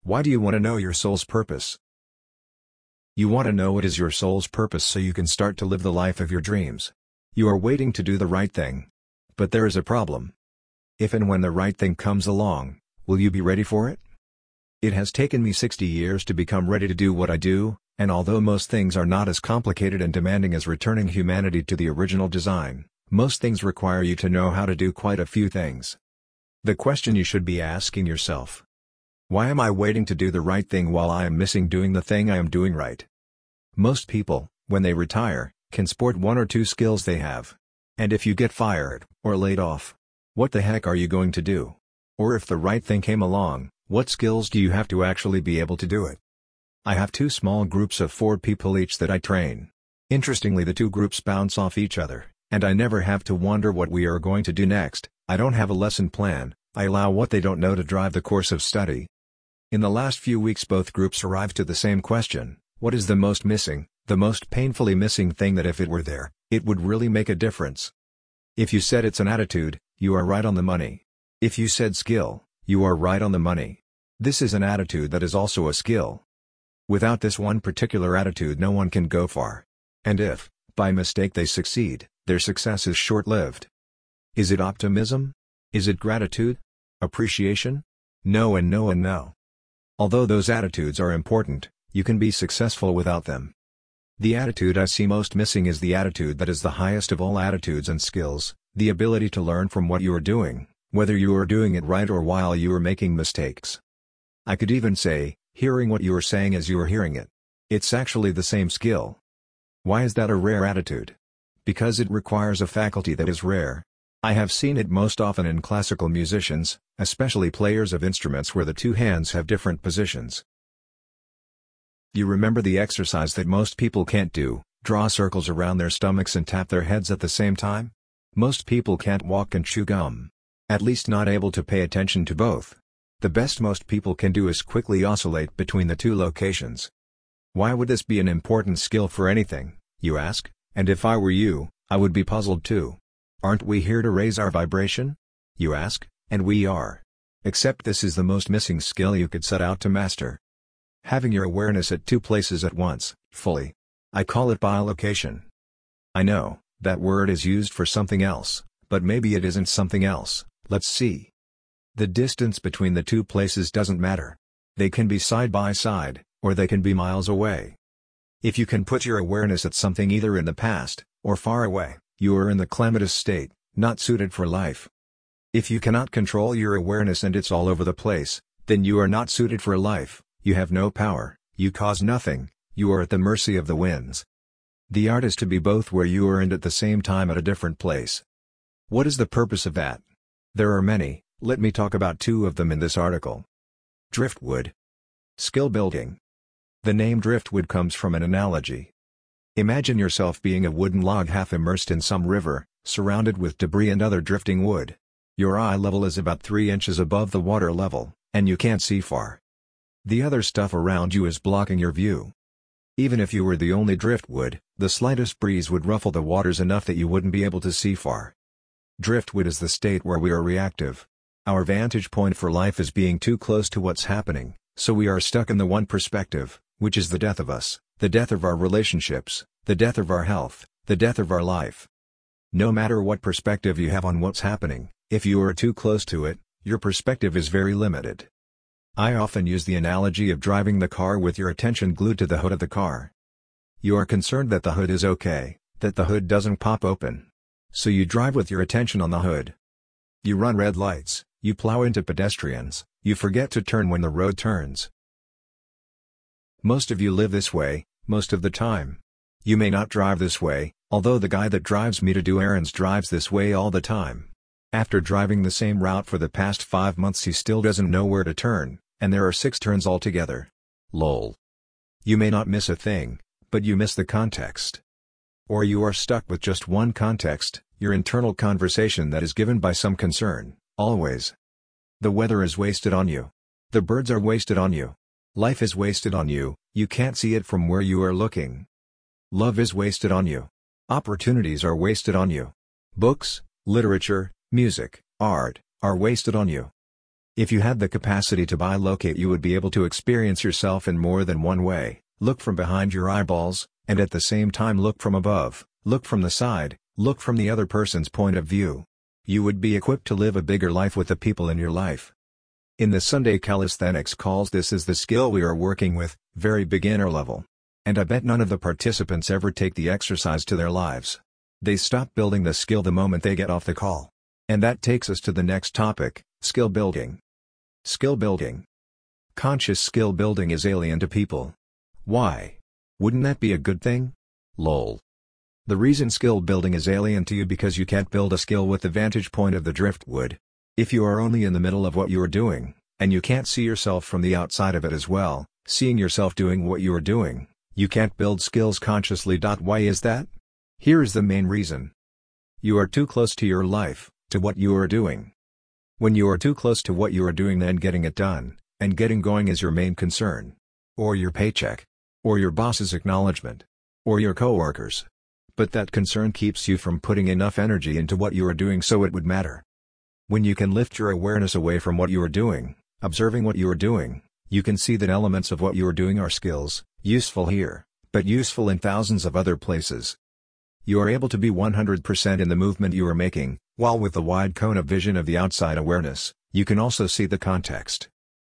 Why do you want to know your soul's purpose? You want to know what is your soul's purpose so you can start to live the life of your dreams. You are waiting to do the right thing. But there is a problem. If and when the right thing comes along, will you be ready for it? It has taken me 60 years to become ready to do what I do, and although most things are not as complicated and demanding as returning humanity to the original design, most things require you to know how to do quite a few things. The question you should be asking yourself: why am I waiting to do the right thing while I am missing doing the thing I am doing right? Most people, when they retire, can sport one or two skills they have. And if you get fired, or laid off, what the heck are you going to do? Or if the right thing came along, what skills do you have to actually be able to do it? I have two small groups of 4 people each that I train. Interestingly, the two groups bounce off each other, and I never have to wonder what we are going to do next. I don't have a lesson plan, I allow what they don't know to drive the course of study. In the last few weeks both groups arrived to the same question: what is the most missing, the most painfully missing thing that if it were there, it would really make a difference? If you said it's an attitude, you are right on the money. If you said skill, you are right on the money. This is an attitude that is also a skill. Without this one particular attitude no one can go far. And if, by mistake they succeed, their success is short-lived. Is it optimism? Is it gratitude? Appreciation? No and no and no. Although those attitudes are important, you can be successful without them. The attitude I see most missing is the attitude that is the highest of all attitudes and skills, the ability to learn from what you are doing, whether you are doing it right or while you are making mistakes. I could even say, hearing what you are saying as you are hearing it. It's actually the same skill. Why is that a rare attitude? Because it requires a faculty that is rare. I have seen it most often in classical musicians, especially players of instruments where the two hands have different positions. You remember the exercise that most people can't do, draw circles around their stomachs and tap their heads at the same time? Most people can't walk and chew gum. At least not able to pay attention to both. The best most people can do is quickly oscillate between the two locations. Why would this be an important skill for anything, you ask? And if I were you, I would be puzzled too. Aren't we here to raise our vibration? You ask, and we are. Except this is the most missing skill you could set out to master. Having your awareness at two places at once, fully. I call it bilocation. I know, that word is used for something else, but maybe it isn't something else. Let's see. The distance between the two places doesn't matter. They can be side by side, or they can be miles away. If you can put your awareness at something either in the past, or far away, you are in the calamitous state, not suited for life. If you cannot control your awareness and it's all over the place, then you are not suited for life, you have no power, you cause nothing, you are at the mercy of the winds. The art is to be both where you are and at the same time at a different place. What is the purpose of that? There are many, let me talk about 2 of them in this article. Driftwood. Skill building. The name driftwood comes from an analogy. Imagine yourself being a wooden log half immersed in some river, surrounded with debris and other drifting wood. Your eye level is about 3 inches above the water level, and you can't see far. The other stuff around you is blocking your view. Even if you were the only driftwood, the slightest breeze would ruffle the waters enough that you wouldn't be able to see far. Driftwood is the state where we are reactive. Our vantage point for life is being too close to what's happening, so we are stuck in the one perspective, which is the death of us, the death of our relationships, the death of our health, the death of our life. No matter what perspective you have on what's happening, if you are too close to it, your perspective is very limited. I often use the analogy of driving the car with your attention glued to the hood of the car. You are concerned that the hood is okay, that the hood doesn't pop open. So you drive with your attention on the hood. You run red lights, you plow into pedestrians, you forget to turn when the road turns. Most of you live this way, most of the time. You may not drive this way, although the guy that drives me to do errands drives this way all the time. After driving the same route for the past 5 months he still doesn't know where to turn, and there are 6 turns altogether. Lol. You may not miss a thing, but you miss the context. Or you are stuck with just one context, your internal conversation that is given by some concern, always. The weather is wasted on you. The birds are wasted on you. Life is wasted on you, you can't see it from where you are looking. Love is wasted on you. Opportunities are wasted on you. Books, literature, music, art, are wasted on you. If you had the capacity to bilocate, you would be able to experience yourself in more than one way: look from behind your eyeballs, and at the same time look from above, look from the side, look from the other person's point of view. You would be equipped to live a bigger life with the people in your life. In the Sunday Calisthenics calls this as the skill we are working with, very beginner level. And I bet none of the participants ever take the exercise to their lives. They stop building the skill the moment they get off the call. And that takes us to the next topic, skill building. Skill building. Conscious skill building is alien to people. Why? Wouldn't that be a good thing? Lol. The reason skill building is alien to you because you can't build a skill with the vantage point of the driftwood. If you are only in the middle of what you are doing, and you can't see yourself from the outside of it as well, seeing yourself doing what you are doing, you can't build skills consciously. Why is that? Here is the main reason. You are too close to your life, to what you are doing. When you are too close to what you are doing, then getting it done, and getting going is your main concern. Or your paycheck. Or your boss's acknowledgement. Or your coworkers. But that concern keeps you from putting enough energy into what you are doing so it would matter. When you can lift your awareness away from what you are doing, observing what you are doing, you can see that elements of what you are doing are skills, useful here, but useful in thousands of other places. You are able to be 100% in the movement you are making, while with the wide cone of vision of the outside awareness, you can also see the context.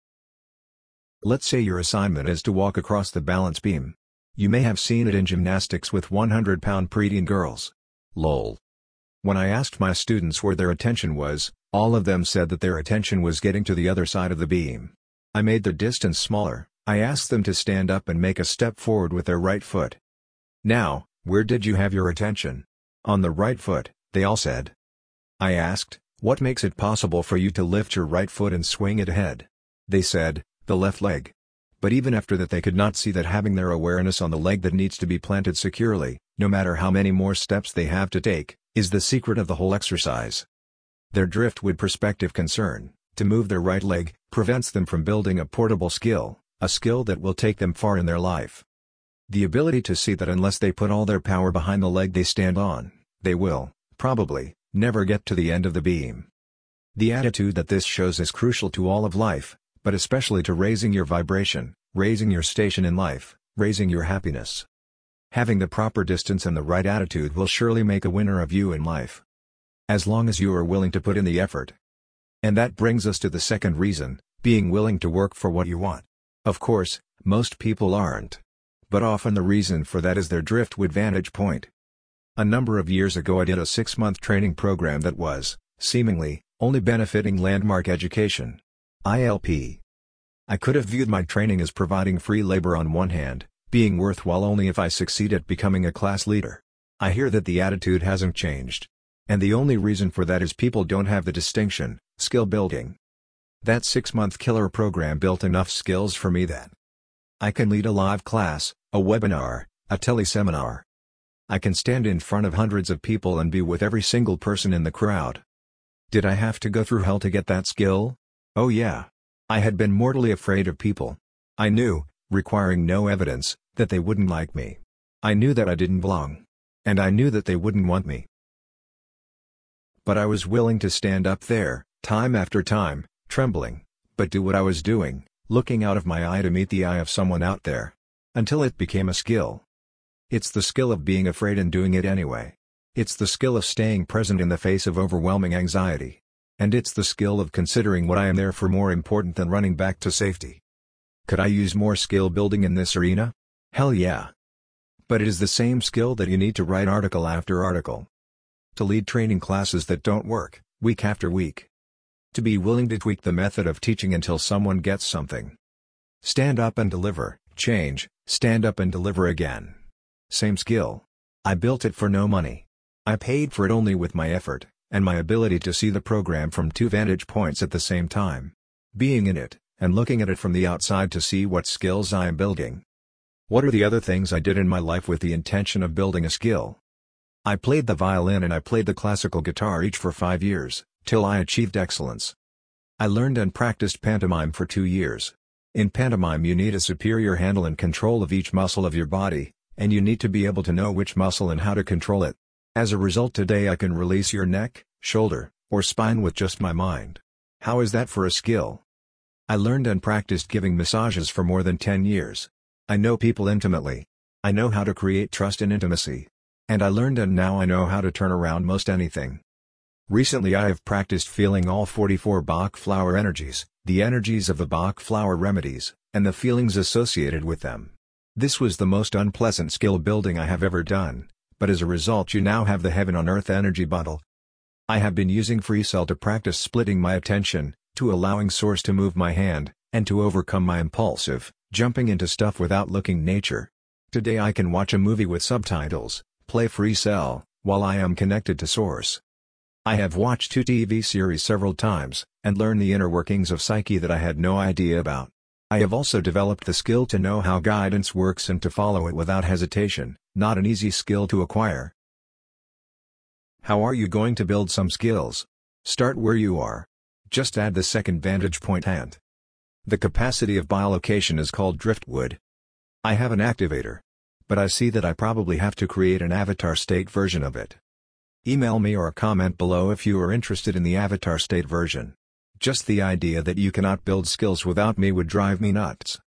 Let's say your assignment is to walk across the balance beam. You may have seen it in gymnastics with 100-pound preteen girls. Lol. When I asked my students where their attention was, all of them said that their attention was getting to the other side of the beam. I made the distance smaller. I asked them to stand up and make a step forward with their right foot. Now, where did you have your attention? On the right foot, they all said. I asked, what makes it possible for you to lift your right foot and swing it ahead? They said, the left leg. But even after that they could not see that having their awareness on the leg that needs to be planted securely, no matter how many more steps they have to take, is the secret of the whole exercise. Their driftwood perspective concern, to move their right leg, prevents them from building a portable skill, a skill that will take them far in their life. The ability to see that unless they put all their power behind the leg they stand on, they will, probably, never get to the end of the beam. The attitude that this shows is crucial to all of life, but especially to raising your vibration, raising your station in life, raising your happiness. Having the proper distance and the right attitude will surely make a winner of you in life. As long as you are willing to put in the effort. And that brings us to the second reason, being willing to work for what you want. Of course, most people aren't. But often the reason for that is their driftwood vantage point. A number of years ago I did a 6-month training program that was, seemingly, only benefiting Landmark Education. ILP. I could have viewed my training as providing free labor on one hand, being worthwhile only if I succeed at becoming a class leader. I hear that the attitude hasn't changed. And the only reason for that is people don't have the distinction, skill building. That 6-month killer program built enough skills for me that I can lead a live class, a webinar, a teleseminar. I can stand in front of hundreds of people and be with every single person in the crowd. Did I have to go through hell to get that skill? Oh yeah. I had been mortally afraid of people. I knew, requiring no evidence, that they wouldn't like me. I knew that I didn't belong. And I knew that they wouldn't want me. But I was willing to stand up there, time after time, trembling, but do what I was doing, looking out of my eye to meet the eye of someone out there. Until it became a skill. It's the skill of being afraid and doing it anyway. It's the skill of staying present in the face of overwhelming anxiety. And it's the skill of considering what I am there for more important than running back to safety. Could I use more skill building in this arena? Hell yeah. But it is the same skill that you need to write article after article. To lead training classes that don't work, week after week. To be willing to tweak the method of teaching until someone gets something. Stand up and deliver, change, stand up and deliver again. Same skill. I built it for no money. I paid for it only with my effort, and my ability to see the program from 2 vantage points at the same time. Being in it, and looking at it from the outside to see what skills I am building. What are the other things I did in my life with the intention of building a skill? I played the violin and I played the classical guitar each for 5 years, till I achieved excellence. I learned and practiced pantomime for 2 years. In pantomime you need a superior handle and control of each muscle of your body, and you need to be able to know which muscle and how to control it. As a result today I can release your neck, shoulder, or spine with just my mind. How is that for a skill? I learned and practiced giving massages for more than 10 years. I know people intimately. I know how to create trust and intimacy. And I learned and now I know how to turn around most anything. Recently I have practiced feeling all 44 Bach flower energies, the energies of the Bach flower remedies, and the feelings associated with them. This was the most unpleasant skill building I have ever done, but as a result you now have the heaven on earth energy bundle. I have been using FreeCell to practice splitting my attention, to allowing source to move my hand, and to overcome my impulsive, jumping into stuff without looking nature. Today I can watch a movie with subtitles, play FreeCell, while I am connected to source. I have watched 2 TV series several times, and learned the inner workings of psyche that I had no idea about. I have also developed the skill to know how guidance works and to follow it without hesitation, not an easy skill to acquire. How are you going to build some skills? Start where you are. Just add the second vantage point hand. The capacity of bilocation is called driftwood. I have an activator. But I see that I probably have to create an avatar state version of it. Email me or comment below if you are interested in the avatar state version. Just the idea that you cannot build skills without me would drive me nuts.